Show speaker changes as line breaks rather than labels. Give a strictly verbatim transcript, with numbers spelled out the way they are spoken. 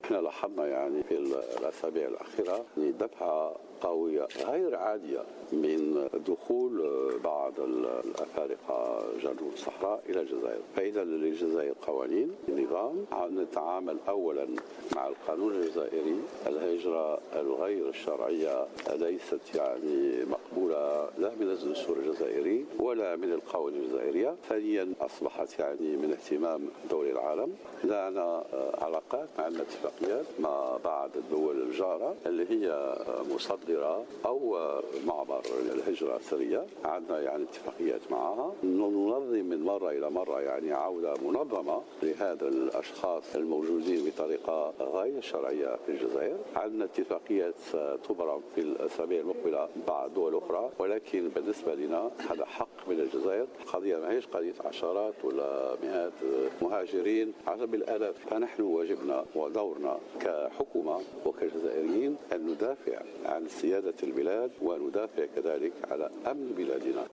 احنا لاحظنا يعني في الاسابيع الاخيره دفعه قويه غير عاديه من دخول بعض الافارقه جنوب الصحراء الى الجزائر، فاذا للجزائر قوانين نظام نتعامل اولا مع القانون الجزائري. الهجره الغير الشرعيه ليست يعني مقبوله لا من الدستور الجزائري ولا من القوانين الجزائريه. ثانيا اصبحت يعني من اهتمام دول العالم، لنا علاقات عندنا اتفاقيات مع بعض الدول الجاره اللي هي مصدره او معبر الهجره السريه، عندنا يعني اتفاقيات معها. ننظم من مره الى مره يعني عوده منظمه لهذا الاشخاص الموجودين بطريقه غير شرعيه في الجزائر. عندنا اتفاقيات تبرم في الاسابيع المقبله مع دول اخرى، ولكن بالنسبه لنا هذا حق من الجزائر. قضيه ما هيش قضيه عشرات ولا مئات مهاجرين، عشرة بالالاف. فنحن واجبنا ودورنا كحكومه وكجزائريين ان ندافع عن سياده البلاد وندافع كذلك على امن بلادنا.